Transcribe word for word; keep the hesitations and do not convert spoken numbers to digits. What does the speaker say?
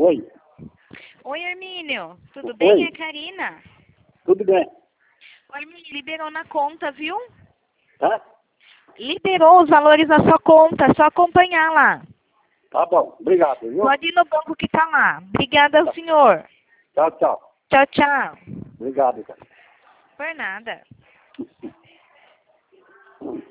Oi. Oi, Hermínio. Tudo bem? Oi. É a Karina. Tudo bem? O Hermínio liberou na conta, viu? Tá? Liberou os valores na sua conta. É só acompanhar lá. Tá bom. Obrigado, viu? Pode ir no banco que tá lá. Obrigada ao Tá. senhor. Tchau, tchau. Tchau, tchau. Obrigado, cara. Por nada.